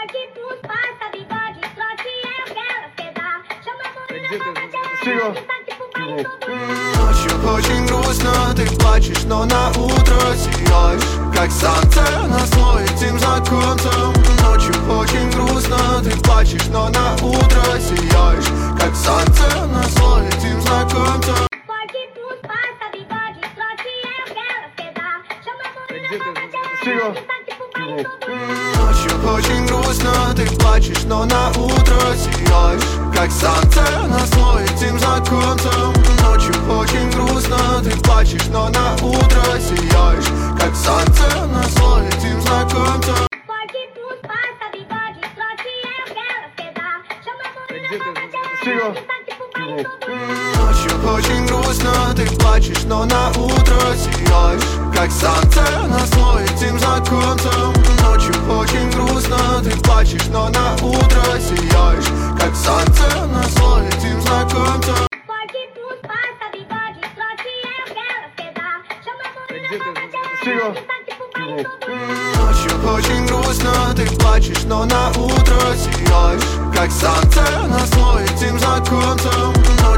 Ночью очень грустно, ты плачешь, но на утро сияешь, как солнце на свой этим законцем. Ночью очень грустно, ты плачешь, но на утро сияешь, как солнце на свой этим законцем. Ночью очень грустно, ты плачешь, но на утро сияешь, как солнце на свой этим законцем. Ночью очень грустно, ты плачешь, но на утро сияешь, как солнце на свой этим законцем. Ночью очень грустно, ты плачешь, но на утро сияешь, как солнце на свой этим законцем. Ночью очень грустно, ты плачешь, но на утро сияешь, как солнце на свой этим законцем. Ночью очень грустно, ты плачешь, но на утро сияешь, как солнце на свой этим законцем.